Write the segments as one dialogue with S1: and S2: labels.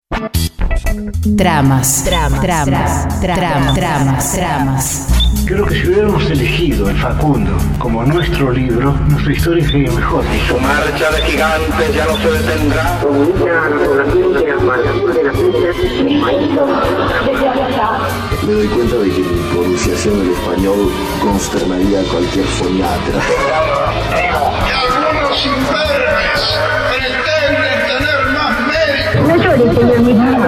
S1: Tramas.
S2: Creo que si hubiéramos elegido el Facundo como nuestro libro, nuestra historia sería mejor.
S3: Y su marcha de gigantes ya no se detendrá.
S4: Me doy cuenta de que mi pronunciación del español consternaría a cualquier foniatra.
S3: Y algunos imberbes pretenden tener más mérito.
S5: No llores, señor Miguel.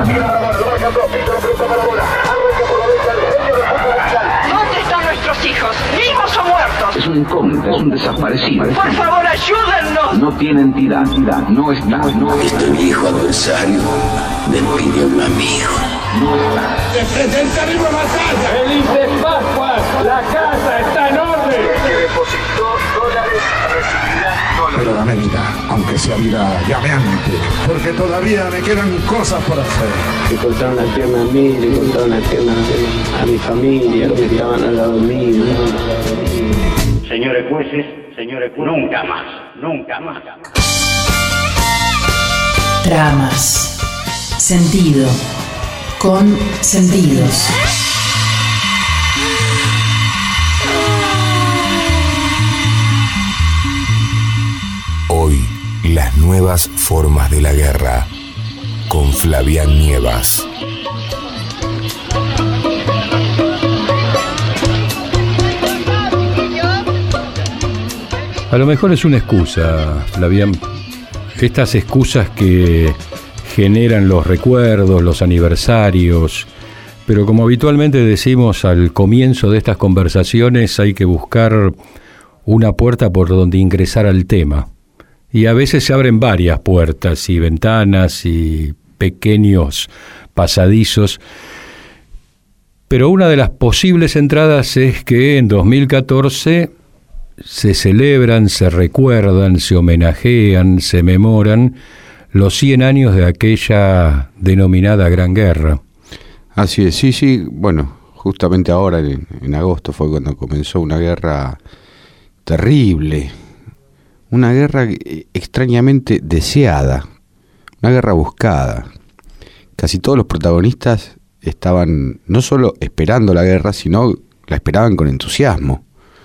S6: ¿Dónde están nuestros hijos? ¿Vivos o muertos?
S7: Es un incógnito, es un desaparecido.
S6: Por favor, ayúdennos.
S7: No tiene entidad, no está.
S4: Este viejo adversario me pide un amigo.
S3: ¡Se presenta viva batalla!
S8: ¡Feliz de Pascua! ¡La casa está en orden!
S3: Que depositó dólares recibirá dólares.
S9: Pero dame vida, aunque sea vida llameante, porque todavía me quedan cosas por hacer.
S10: Le cortaron la pierna a mí, le cortaron la pierna a mi familia, los que estaban al lado mío.
S2: Señores jueces, nunca más.
S1: Tramas. Sentido. Con sentidos.
S11: Hoy, las nuevas formas de la guerra, con Flavián Nievas.
S12: A lo mejor es una excusa, Flavián. Estas excusas que generan los recuerdos, los aniversarios, pero como habitualmente decimos al comienzo de estas conversaciones, hay que buscar una puerta por donde ingresar al tema. Y a veces se abren varias puertas y ventanas y pequeños pasadizos, pero una de las posibles entradas es que en 2014 se celebran, se recuerdan, se homenajean, se memoran los 100 años de aquella denominada Gran Guerra.
S13: Así es, sí, bueno, justamente ahora en agosto fue cuando comenzó una guerra terrible, una guerra extrañamente deseada, una guerra buscada. Casi todos los protagonistas estaban no solo esperando la guerra, sino la esperaban con entusiasmo.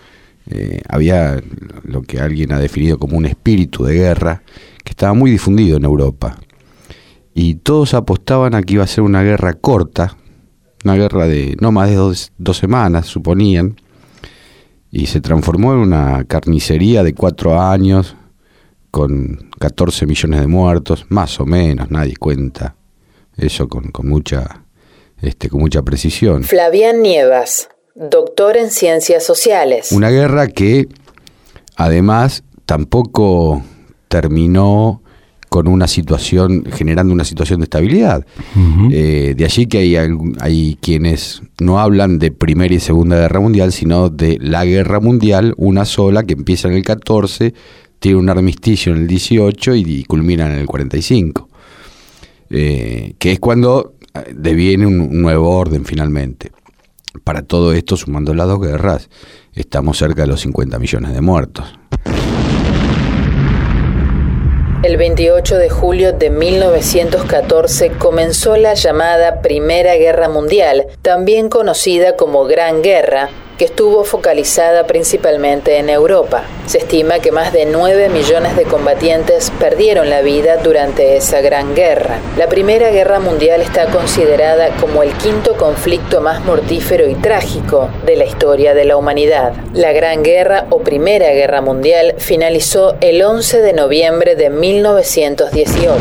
S13: Había lo que alguien ha definido como un espíritu de guerra que estaba muy difundido en Europa, y todos apostaban a que iba a ser una guerra corta, una guerra de no más de dos semanas, suponían, y se transformó en una carnicería de 4 años, con 14 millones de muertos, más o menos, nadie cuenta eso con mucha precisión.
S1: Flavián Nievas, doctor en Ciencias Sociales.
S13: Una guerra que, además, tampoco terminó con generando una situación de estabilidad. Uh-huh. De allí que hay quienes no hablan de Primera y Segunda Guerra Mundial, sino de la Guerra Mundial, una sola, que empieza en el 14, tiene un armisticio en el 18 y culmina en el 45. Que es cuando deviene un nuevo orden finalmente. Para todo esto, sumando las dos guerras, estamos cerca de los 50 millones de muertos.
S1: El 28 de julio de 1914 comenzó la llamada Primera Guerra Mundial, también conocida como Gran Guerra, que estuvo focalizada principalmente en Europa. Se estima que más de 9 millones de combatientes perdieron la vida durante esa gran guerra. La Primera Guerra Mundial está considerada como el quinto conflicto más mortífero y trágico de la historia de la humanidad. La Gran Guerra o Primera Guerra Mundial finalizó el 11 de noviembre de 1918.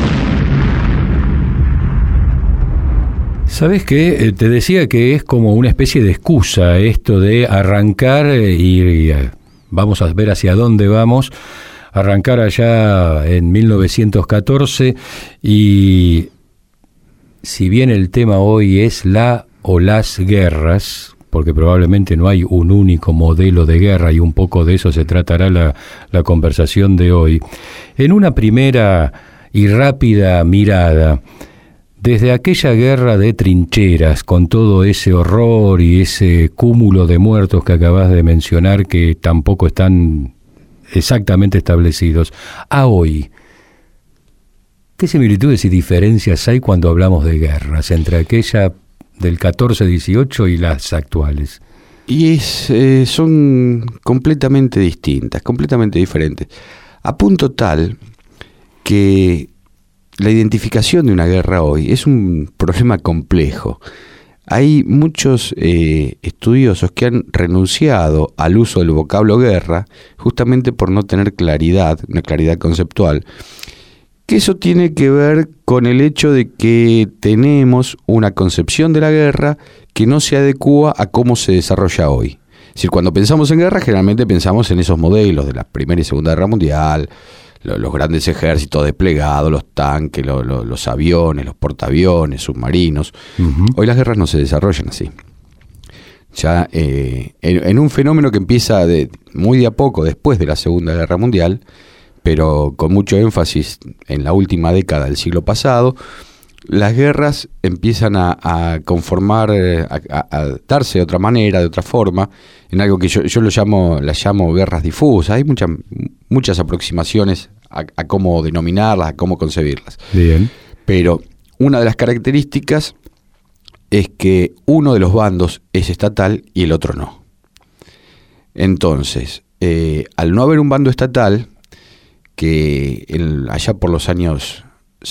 S12: ¿Sabes qué? Te decía que es como una especie de excusa esto de arrancar y vamos a ver hacia dónde vamos, arrancar allá en 1914, y si bien el tema hoy es la o las guerras, porque probablemente no hay un único modelo de guerra y un poco de eso se tratará la conversación de hoy, en una primera y rápida mirada, desde aquella guerra de trincheras, con todo ese horror y ese cúmulo de muertos que acabas de mencionar, que tampoco están exactamente establecidos, a hoy, ¿Qué similitudes y diferencias hay cuando hablamos de guerras entre aquella del 14-18 y las actuales?
S13: Y son completamente distintas, completamente diferentes. A punto tal que la identificación de una guerra hoy es un problema complejo. Hay muchos estudiosos que han renunciado al uso del vocablo guerra justamente por no tener claridad, una claridad conceptual, que eso tiene que ver con el hecho de que tenemos una concepción de la guerra que no se adecúa a cómo se desarrolla hoy. Es decir, cuando pensamos en guerra, generalmente pensamos en esos modelos de la Primera y Segunda Guerra Mundial, los grandes ejércitos desplegados, los tanques, los aviones, los portaaviones, submarinos. Uh-huh. Hoy las guerras no se desarrollan así. Ya en un fenómeno que empieza muy de a poco después de la Segunda Guerra Mundial, pero con mucho énfasis en la última década del siglo pasado, las guerras empiezan a conformar, a darse de otra manera, de otra forma, en algo que yo las llamo guerras difusas. Hay muchas aproximaciones a cómo denominarlas, a cómo concebirlas.
S12: Bien.
S13: Pero una de las características es que uno de los bandos es estatal y el otro no. Entonces, al no haber un bando estatal, que allá por los años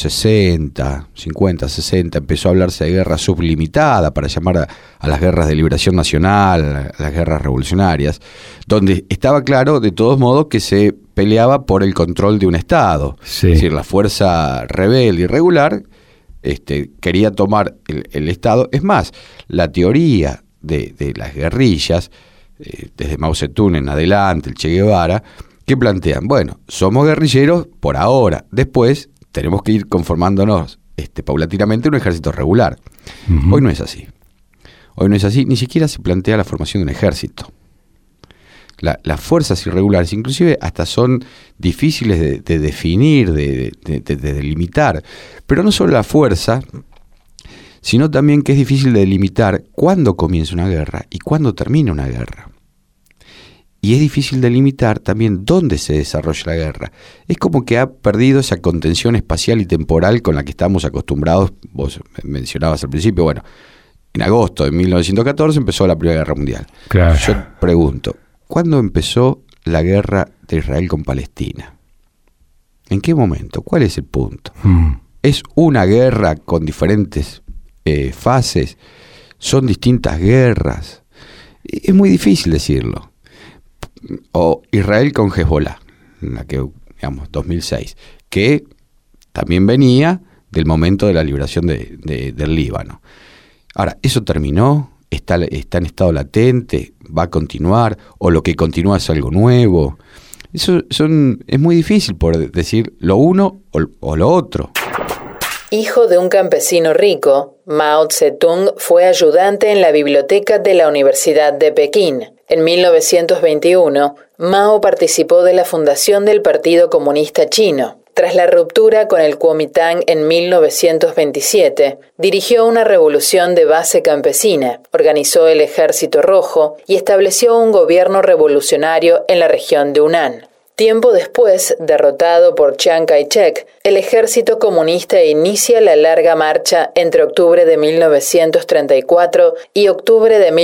S13: 60, 50, 60, empezó a hablarse de guerra sublimitada para llamar a las guerras de liberación nacional, a las guerras revolucionarias, donde estaba claro, de todos modos, que se peleaba por el control de un Estado.
S12: Sí.
S13: Es decir, la fuerza rebelde irregular quería tomar el Estado. Es más, la teoría de las guerrillas, desde Mao Zedong en adelante, el Che Guevara, que plantean, bueno, somos guerrilleros por ahora, después tenemos que ir conformándonos paulatinamente un ejército regular. Uh-huh. Hoy no es así. Hoy no es así, ni siquiera se plantea la formación de un ejército. Las fuerzas irregulares inclusive hasta son difíciles de definir, de delimitar. Pero no solo la fuerza, sino también que es difícil de delimitar cuándo comienza una guerra y cuándo termina una guerra. Y es difícil delimitar también dónde se desarrolla la guerra. Es como que ha perdido esa contención espacial y temporal con la que estamos acostumbrados. Vos mencionabas al principio, bueno, en agosto de 1914 empezó la Primera Guerra Mundial.
S12: Claro.
S13: Yo pregunto, ¿cuándo empezó la guerra de Israel con Palestina? ¿En qué momento? ¿Cuál es el punto? ¿Es una guerra con diferentes fases? ¿Son distintas guerras? Es muy difícil decirlo. O Israel con Hezbollah, en la que, digamos, 2006, que también venía del momento de la liberación del Líbano. Ahora, ¿eso terminó? ¿Está en estado latente? ¿Va a continuar? ¿O lo que continúa es algo nuevo? Es muy difícil poder decir lo uno o lo otro.
S1: Hijo de un campesino rico, Mao Zedong fue ayudante en la biblioteca de la Universidad de Pekín. En 1921, Mao participó de la fundación del Partido Comunista Chino. Tras la ruptura con el Kuomintang en 1927, dirigió una revolución de base campesina, organizó el Ejército Rojo y estableció un gobierno revolucionario en la región de Hunan. Tiempo después, derrotado por Chiang Kai-shek, el ejército comunista inicia la larga marcha entre octubre de 1934 y octubre de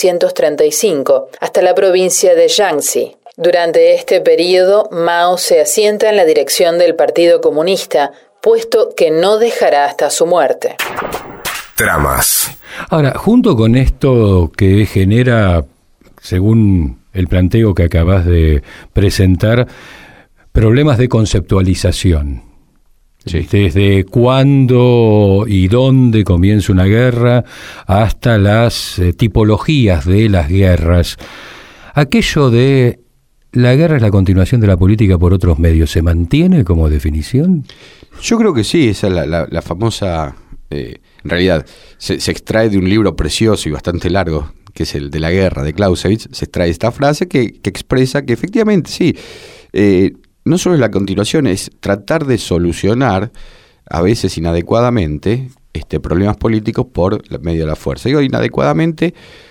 S1: 1935 hasta la provincia de Jiangxi. Durante este periodo, Mao se asienta en la dirección del Partido Comunista, puesto que no dejará hasta su muerte.
S11: Tramas.
S12: Ahora, junto con esto que genera, según el planteo que acabas de presentar, problemas de conceptualización. Sí. Desde cuándo y dónde comienza una guerra hasta las tipologías de las guerras. Aquello de la guerra es la continuación de la política por otros medios, ¿se mantiene como definición?
S13: Yo creo que sí, esa es la famosa... en realidad, se extrae de un libro precioso y bastante largo, que es el de la guerra, de Clausewitz, se extrae esta frase que expresa que efectivamente sí, no solo es la continuación, es tratar de solucionar, a veces inadecuadamente, problemas políticos por medio de la fuerza. Digo inadecuadamente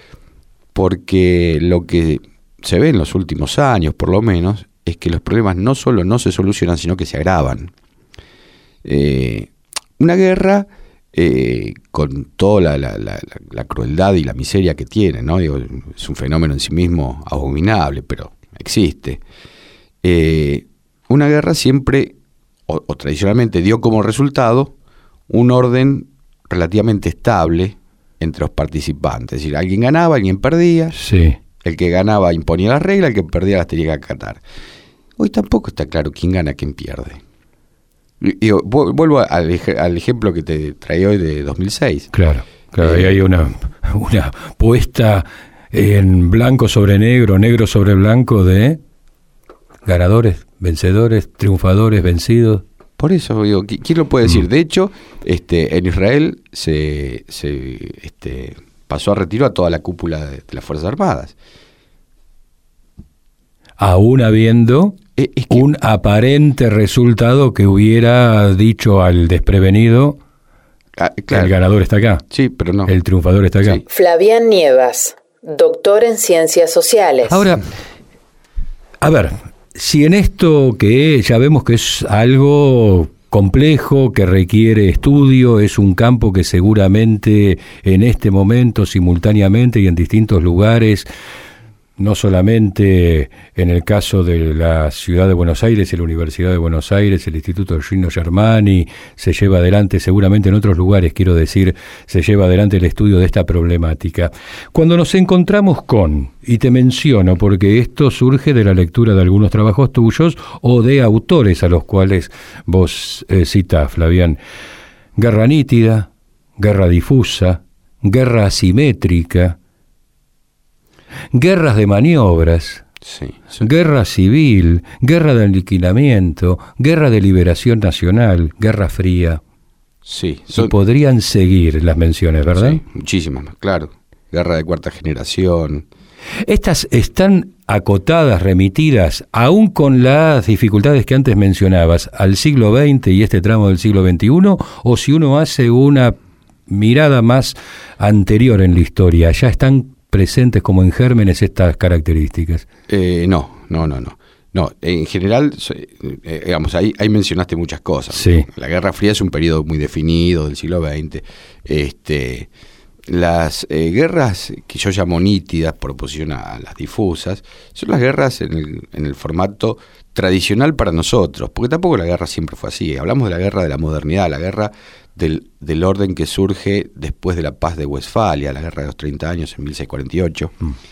S13: porque lo que se ve en los últimos años, por lo menos, es que los problemas no solo no se solucionan, sino que se agravan. Una guerra con toda la crueldad y la miseria que tiene, ¿no? Digo, es un fenómeno en sí mismo abominable, pero existe. Una guerra siempre, o tradicionalmente, dio como resultado un orden relativamente estable entre los participantes. Es decir, alguien ganaba, alguien perdía.
S12: Sí.
S13: El que ganaba imponía las reglas, el que perdía las tenía que acatar. Hoy tampoco está claro quién gana, quién pierde. Y vuelvo al ejemplo que te traía hoy de 2006.
S12: Claro, ahí hay una puesta en blanco sobre negro, negro sobre blanco de ganadores, vencedores, triunfadores, vencidos.
S13: Por eso digo, ¿quién lo puede decir? De hecho, en Israel se pasó a retiro a toda la cúpula de las Fuerzas Armadas.
S12: Aún habiendo un aparente resultado que hubiera dicho al desprevenido, claro, el ganador está acá.
S13: Sí, pero no.
S12: El triunfador está acá.
S13: Sí.
S1: Flavián Nievas, doctor en Ciencias Sociales.
S12: Ahora, a ver, si en esto que ya vemos que es algo complejo, que requiere estudio, es un campo que seguramente en este momento, simultáneamente y en distintos lugares, no solamente en el caso de la Ciudad de Buenos Aires y la Universidad de Buenos Aires, el Instituto Gino Germani, se lleva adelante, seguramente en otros lugares, quiero decir, se lleva adelante el estudio de esta problemática. Cuando nos encontramos con, y te menciono porque esto surge de la lectura de algunos trabajos tuyos o de autores a los cuales vos citás, Flavián, guerra nítida, guerra difusa, guerra asimétrica, guerras de maniobras,
S13: sí.
S12: Guerra civil, guerra de aniquilamiento, guerra de liberación nacional, guerra fría.
S13: Sí.
S12: Y podrían seguir las menciones, ¿verdad?
S13: Sí, muchísimas, claro. Guerra de cuarta generación.
S12: Estas están acotadas, remitidas, aún con las dificultades que antes mencionabas, al siglo XX y este tramo del siglo XXI, o si uno hace una mirada más anterior en la historia, ya están presentes como en gérmenes estas características.
S13: No, en general, digamos, ahí mencionaste muchas cosas.
S12: Sí.
S13: La Guerra Fría es un periodo muy definido del siglo XX. Las guerras que yo llamo nítidas, por oposición a las difusas, son las guerras en el formato tradicional para nosotros, porque tampoco la guerra siempre fue así. Hablamos de la guerra de la modernidad, la guerra del orden que surge después de la paz de Westfalia, la guerra de los 30 años en 1648,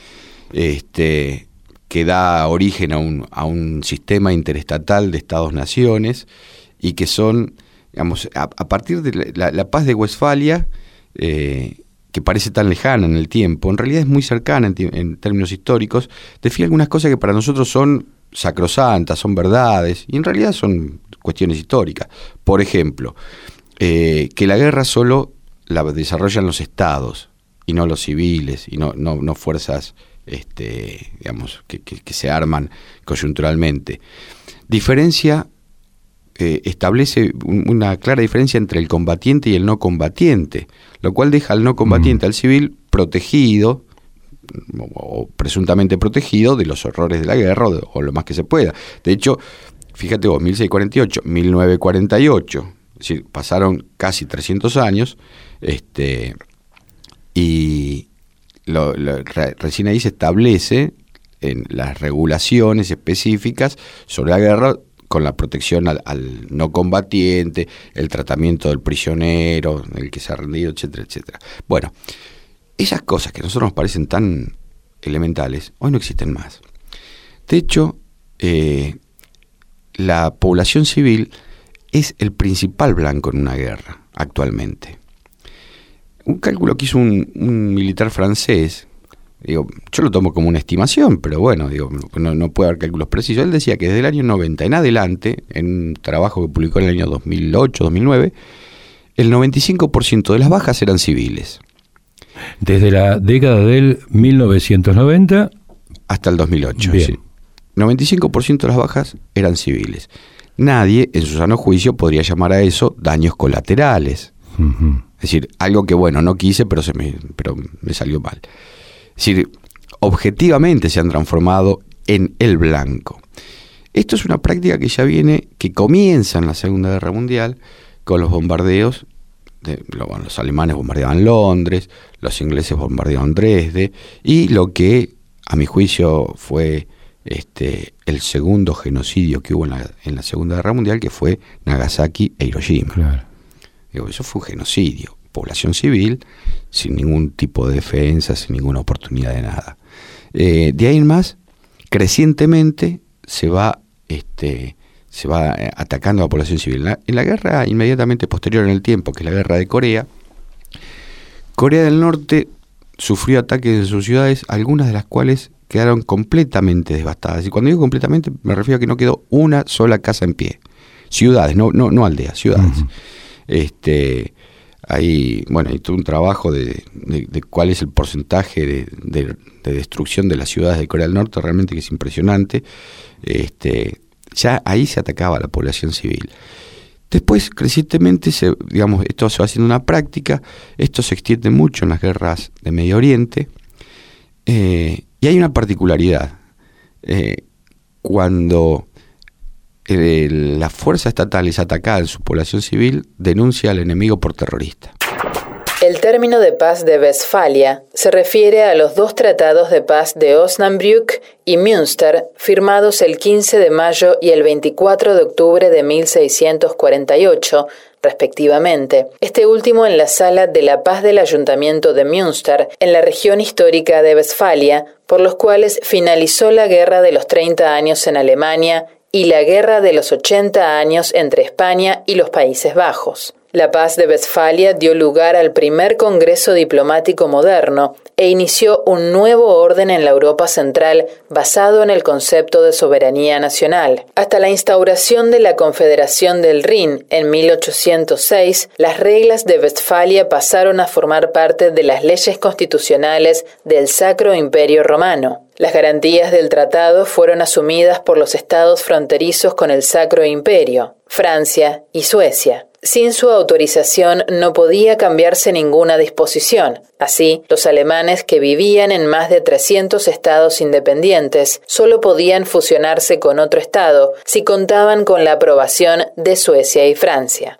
S13: que da origen a un sistema interestatal de estados-naciones y que son, digamos, a partir de la paz de Westfalia, que parece tan lejana en el tiempo, en realidad es muy cercana en términos históricos, define algunas cosas que para nosotros son sacrosantas, son verdades, y en realidad son cuestiones históricas. Por ejemplo, que la guerra solo la desarrollan los estados y no los civiles y no fuerzas digamos que se arman coyunturalmente. Establece una clara diferencia entre el combatiente y el no combatiente, lo cual deja al no combatiente, al civil, protegido o presuntamente protegido de los horrores de la guerra o lo más que se pueda. De hecho, fíjate vos, 1648, 1948, es decir, pasaron casi 300 años, y recién ahí se establece en las regulaciones específicas sobre la guerra con la protección al no combatiente, el tratamiento del prisionero, el que se ha rendido, etcétera, etcétera. Bueno, esas cosas que a nosotros nos parecen tan elementales, hoy no existen más. De hecho, la población civil es el principal blanco en una guerra actualmente. Un cálculo que hizo un militar francés, digo, yo lo tomo como una estimación, pero bueno, digo, no puede haber cálculos precisos. Él decía que desde el año 90 en adelante, en un trabajo que publicó en el año 2008-2009, el 95% de las bajas eran civiles.
S12: Desde la década del 1990
S13: hasta el 2008.
S12: Bien.
S13: Sí. 95% de las bajas eran civiles. Nadie, en su sano juicio, podría llamar a eso daños colaterales.
S12: Uh-huh.
S13: Es decir, algo que, bueno, no quise, pero me salió mal. Es decir, objetivamente se han transformado en el blanco. Esto es una práctica que comienza en la Segunda Guerra Mundial, con los bombardeos. Los alemanes bombardeaban Londres, los ingleses bombardeaban Dresde, y lo que a mi juicio fue el segundo genocidio que hubo en la Segunda Guerra Mundial, que fue Nagasaki e Hiroshima. Claro. Eso fue un genocidio, población civil, sin ningún tipo de defensa, sin ninguna oportunidad de nada. De ahí en más, crecientemente se va atacando a la población civil. En la guerra inmediatamente posterior en el tiempo, que es la guerra de Corea, Corea del Norte sufrió ataques en sus ciudades, algunas de las cuales quedaron completamente devastadas. Y cuando digo completamente, me refiero a que no quedó una sola casa en pie. Ciudades, no aldeas, ciudades. Hay todo un trabajo de cuál es el porcentaje de destrucción de las ciudades de Corea del Norte, realmente que es impresionante. Ya ahí se atacaba a la población civil. Después, crecientemente, esto se va haciendo una práctica, esto se extiende mucho en las guerras de Medio Oriente, y hay una particularidad. Cuando la fuerza estatal es atacada en su población civil, denuncia al enemigo por terrorista.
S1: El término de paz de Westfalia se refiere a los 2 tratados de paz de Osnabrück y Münster, firmados el 15 de mayo y el 24 de octubre de 1648, respectivamente. Este último en la Sala de la Paz del Ayuntamiento de Münster, en la región histórica de Westfalia, por los cuales finalizó la Guerra de los 30 años en Alemania y la Guerra de los 80 años entre España y los Países Bajos. La Paz de Westfalia dio lugar al primer Congreso Diplomático moderno e inició un nuevo orden en la Europa Central basado en el concepto de soberanía nacional. Hasta la instauración de la Confederación del Rin en 1806, las reglas de Westfalia pasaron a formar parte de las leyes constitucionales del Sacro Imperio Romano. Las garantías del tratado fueron asumidas por los estados fronterizos con el Sacro Imperio, Francia y Suecia. Sin su autorización no podía cambiarse ninguna disposición. Así, los alemanes que vivían en más de 300 estados independientes solo podían fusionarse con otro estado si contaban con la aprobación de Suecia y Francia.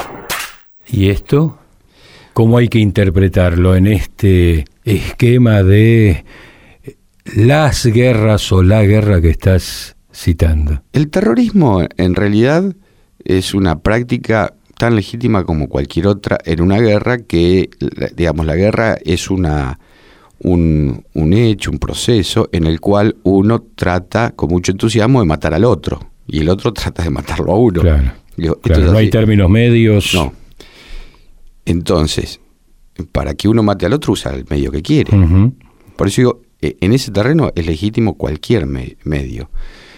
S12: ¿Y esto? ¿Cómo hay que interpretarlo en este esquema de las guerras o la guerra que estás citando?
S13: El terrorismo, en realidad, es una práctica tan legítima como cualquier otra en una guerra, que, digamos, la guerra es un hecho, un proceso en el cual uno trata con mucho entusiasmo de matar al otro y el otro trata de matarlo a uno.
S12: Claro, no hay términos medios.
S13: No. Entonces, para que uno mate al otro usa el medio que quiere. Uh-huh. Por eso digo, en ese terreno es legítimo cualquier medio.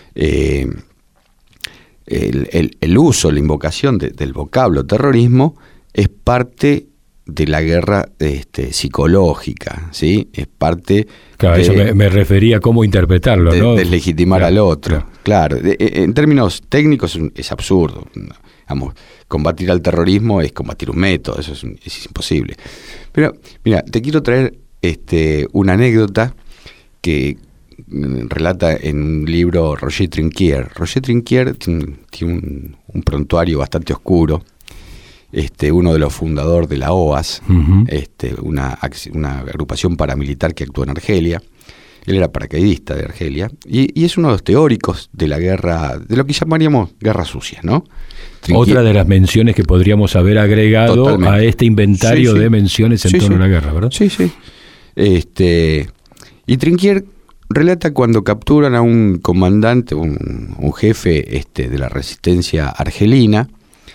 S13: El uso, la invocación del vocablo terrorismo es parte de la guerra psicológica, ¿sí? Es parte...
S12: Claro, eso me refería a cómo interpretarlo, ¿no?
S13: Deslegitimar al otro. Claro. En términos técnicos es absurdo. Vamos, combatir al terrorismo es combatir un método, eso es imposible. Pero, mira, te quiero traer una anécdota que relata en un libro Roger Trinquier. Roger Trinquier tiene un prontuario bastante oscuro, uno de los fundadores de la OAS, uh-huh. Una agrupación paramilitar que actuó en Argelia. Él era paracaidista de Argelia y es uno de los teóricos de la guerra, de lo que llamaríamos guerra sucia, ¿no?
S12: Otra de las menciones que podríamos haber agregado totalmente a este inventario de menciones en torno a la guerra, ¿verdad?
S13: Sí, sí. Y Trinquier relata cuando capturan a un comandante, un jefe de la resistencia argelina,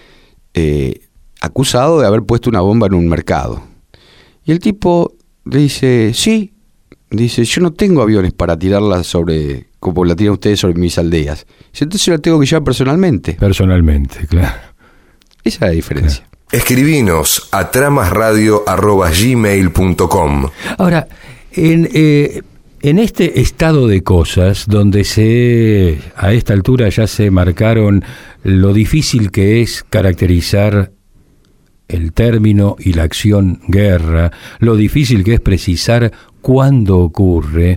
S13: acusado de haber puesto una bomba en un mercado. Y el tipo le dice, sí, dice, yo no tengo aviones para tirarla como la tiran ustedes sobre mis aldeas. Dice, entonces la tengo que llevar personalmente.
S12: Personalmente, claro.
S13: Esa es la diferencia.
S11: Claro. Escribinos a tramasradio@gmail.com.
S12: Ahora, en este estado de cosas, donde a esta altura ya se marcaron lo difícil que es caracterizar el término y la acción guerra, lo difícil que es precisar cuándo ocurre,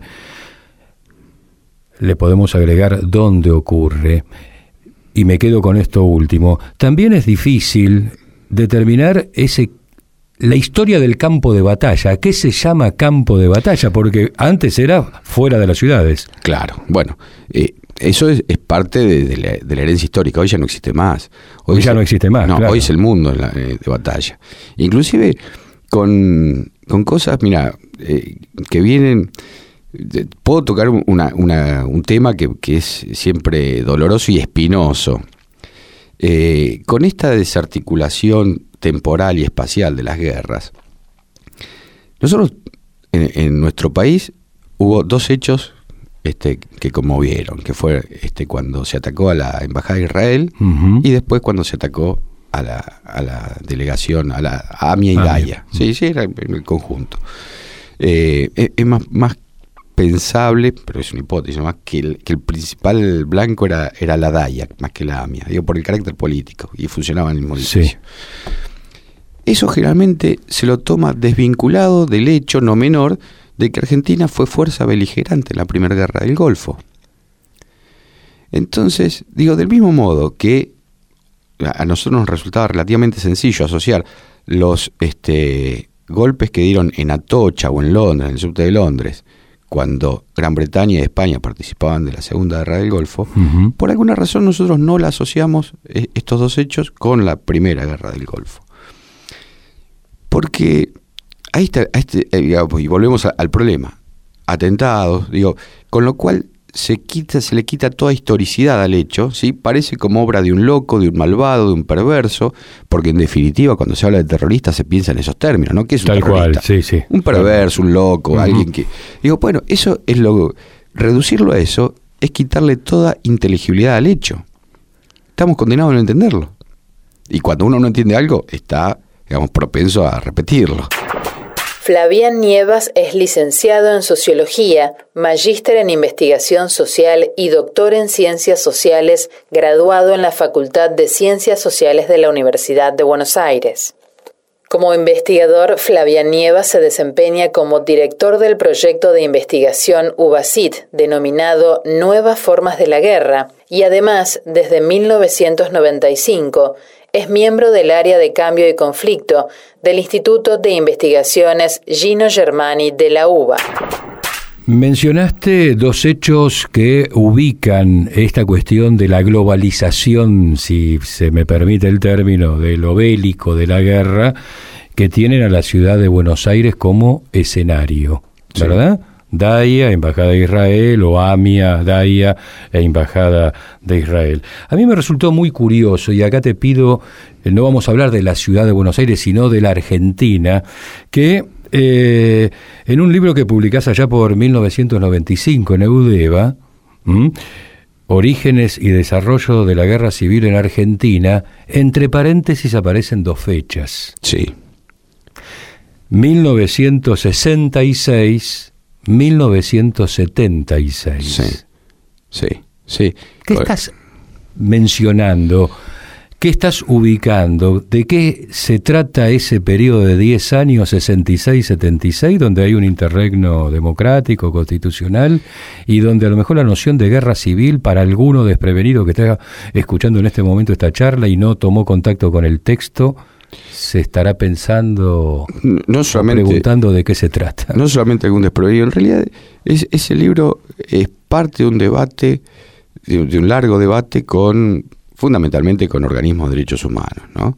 S12: le podemos agregar dónde ocurre, y me quedo con esto último. También es difícil determinar la historia del campo de batalla. ¿A qué se llama campo de batalla? Porque antes era fuera de las ciudades.
S13: Claro, bueno, eso es parte de la herencia histórica. Hoy ya no existe más.
S12: Hoy ya no existe más,
S13: no,
S12: claro.
S13: Hoy es el mundo de batalla. Inclusive con cosas, mira, que vienen... Puedo tocar un tema que es siempre doloroso y espinoso. Con esta desarticulación temporal y espacial de las guerras, nosotros en nuestro país hubo dos hechos que conmovieron, que fue cuando se atacó a la Embajada de Israel, uh-huh, y después cuando se atacó a la delegación, a AMIA y DAIA. Sí, era el conjunto. Es más pensable, pero es una hipótesis, más que el principal blanco era la DAIA, más que la AMIA, digo, por el carácter político, y funcionaba en el mismo edificio. Sí. Eso generalmente se lo toma desvinculado del hecho no menor de que Argentina fue fuerza beligerante en la Primera Guerra del Golfo. Entonces, digo, del mismo modo que a nosotros nos resultaba relativamente sencillo asociar los golpes que dieron en Atocha o en Londres, en el subte de Londres, cuando Gran Bretaña y España participaban de la Segunda Guerra del Golfo, uh-huh, por alguna razón nosotros no la asociamos, estos dos hechos, con la Primera Guerra del Golfo. Porque ahí está, y volvemos al problema, atentados, con lo cual se le quita toda historicidad al hecho, ¿sí? Parece como obra de un loco, de un malvado, de un perverso, porque en definitiva cuando se habla de terrorista se piensa en esos términos, ¿no? ¿Qué es un terrorista?
S12: Cual, sí.
S13: Un perverso, un loco, uh-huh, alguien que... bueno, eso es reducirlo a eso es quitarle toda inteligibilidad al hecho. Estamos condenados a no entenderlo. Y cuando uno no entiende algo, está, propenso a repetirlo.
S1: Flavián Nievas es licenciado en Sociología, magíster en Investigación Social y doctor en Ciencias Sociales, graduado en la Facultad de Ciencias Sociales de la Universidad de Buenos Aires. Como investigador, Flavián Nievas se desempeña como director del proyecto de investigación UBACIT, denominado Nuevas Formas de la Guerra, y además, desde 1995, es miembro del área de cambio y conflicto del Instituto de Investigaciones Gino Germani de la UBA.
S12: Mencionaste dos hechos que ubican esta cuestión de la globalización, si se me permite el término, de lo bélico, de la guerra, que tienen a la ciudad de Buenos Aires como escenario, ¿verdad? Sí. DAIA, Embajada de Israel, o AMIA, DAIA e Embajada de Israel. A mí me resultó muy curioso, y acá te pido, no vamos a hablar de la ciudad de Buenos Aires, sino de la Argentina, que en un libro que publicás allá por 1995 en Eudeva, Orígenes y Desarrollo de la Guerra Civil en Argentina, entre paréntesis aparecen dos fechas.
S13: Sí.
S12: 1966... 1976.
S13: Sí.
S12: ¿Qué estás mencionando? ¿Qué estás ubicando? ¿De qué se trata ese periodo de 10 años, 66-76, donde hay un interregno democrático, constitucional, y donde a lo mejor la noción de guerra civil, para alguno desprevenido que esté escuchando en este momento esta charla y no tomó contacto con el texto, se estará pensando,
S13: no solamente,
S12: preguntando de qué se trata?
S13: No solamente algún desprevenido, en realidad ese libro es parte de un debate, de un largo debate fundamentalmente con organismos de derechos humanos, ¿no?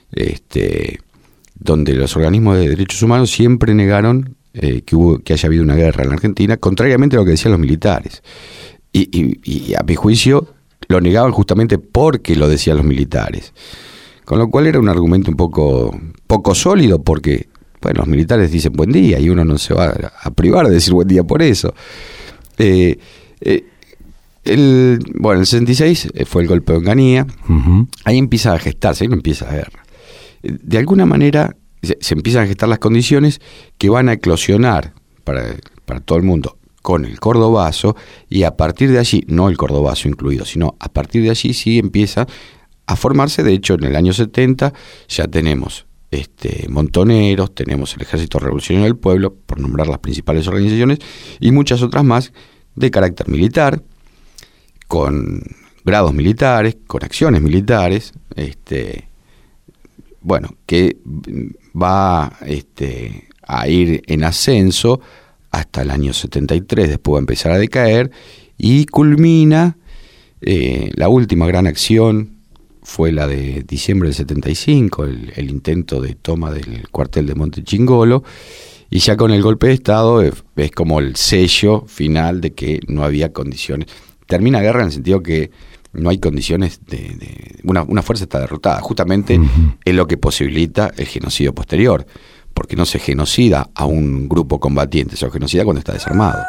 S13: Donde los organismos de derechos humanos siempre negaron que haya habido una guerra en la Argentina, contrariamente a lo que decían los militares. Y a mi juicio lo negaban justamente porque lo decían los militares. Con lo cual era un argumento un poco sólido, porque los militares dicen buen día y uno no se va a privar de decir buen día por eso. El 66 fue el golpe de Onganía. Uh-huh. Ahí empieza a gestarse, ahí no empieza la guerra. De alguna manera se empiezan a gestar las condiciones que van a eclosionar para todo el mundo con el cordobazo, y a partir de allí, no el cordobazo incluido, sino a partir de allí sí empieza a formarse. De hecho, en el año 70 ya tenemos montoneros, tenemos el Ejército Revolucionario del Pueblo, por nombrar las principales organizaciones, y muchas otras más de carácter militar, con grados militares, con acciones militares, bueno, que va a ir en ascenso hasta el año 73, después va a empezar a decaer y culmina, la última gran acción fue la de diciembre del 75, el intento de toma del cuartel de Monte Chingolo, y ya con el golpe de Estado es como el sello final de que no había condiciones. Termina la guerra en el sentido que no hay condiciones una fuerza está derrotada, justamente es lo que posibilita el genocidio posterior, porque no se genocida a un grupo combatiente, se genocida cuando está desarmado.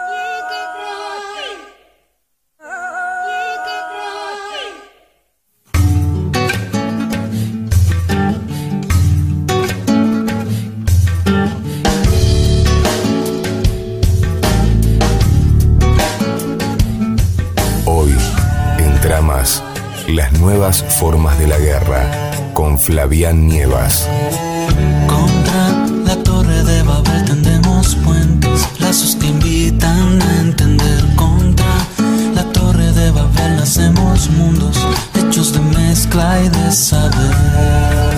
S11: Hoy, en Tramas, las nuevas formas de la guerra, con Flavián Nievas.
S5: Contra la torre de Babel tendemos puentes, lazos que invitan a entender. Contra la torre de Babel nacemos mundos hechos de mezcla y de saber.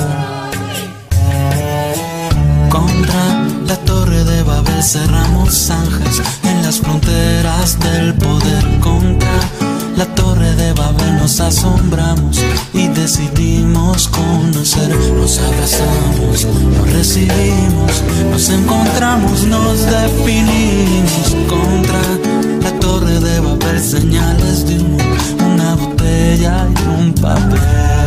S5: Contra la torre de Babel cerramos zanjas en las fronteras del poder. Contra la torre de Babel nos asombramos y decidimos conocer. Nos abrazamos, nos recibimos, nos encontramos, nos definimos. Contra la torre de Babel señales de humo, una botella y un papel.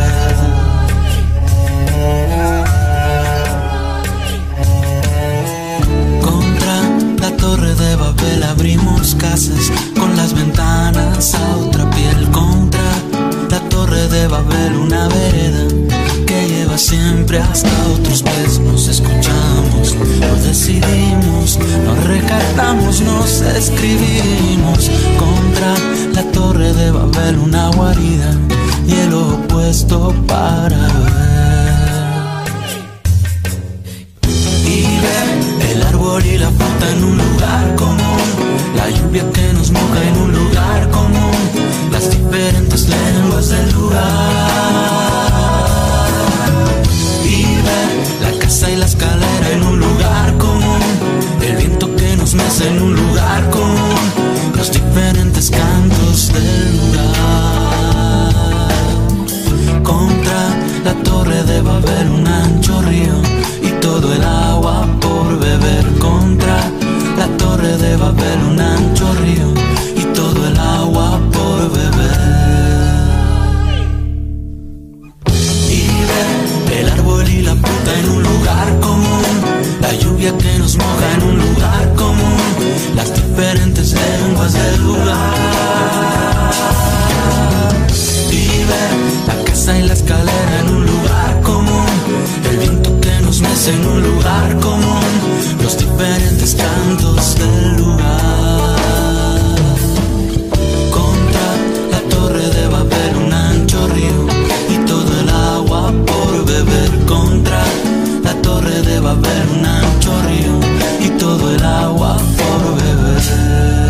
S5: La torre de Babel abrimos casas con las ventanas a otra piel. Contra la torre de Babel una vereda que lleva siempre hasta otros pies. Nos escuchamos, nos decidimos, nos recatamos, nos escribimos. Contra la torre de Babel una guarida y el opuesto para ver. Y ver el árbol y la fruta en un lugar común, la lluvia que nos moja en un lugar común, las diferentes lenguas del lugar. Y ver la casa y la escalera en un lugar común, el viento que nos mece en un lugar común, los diferentes cantos del lugar. Contra la torre de Babel un ancho río y todo el agua por beber. Contra la torre de Babel un ancho río y todo el agua por beber. Y ver el árbol y la fruta en un lugar común, la lluvia que nos moja en un lugar común, las diferentes lenguas del lugar. Y ver la casa y la escalera en un lugar común, el viento que nos mece en un lugar común, los diferentes cantos del lugar. Contra la torre de Babel un ancho río y todo el agua por beber. Contra la torre de Babel un ancho río y todo el agua por beber.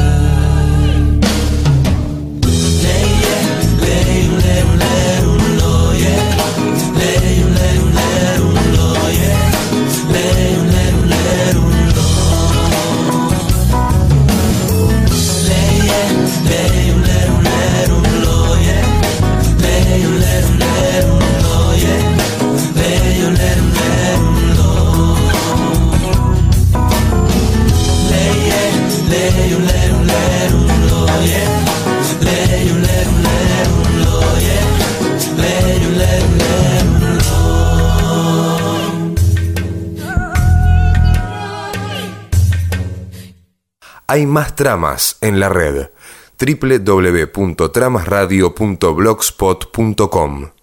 S11: Hay más tramas en la red. www.tramasradio.blogspot.com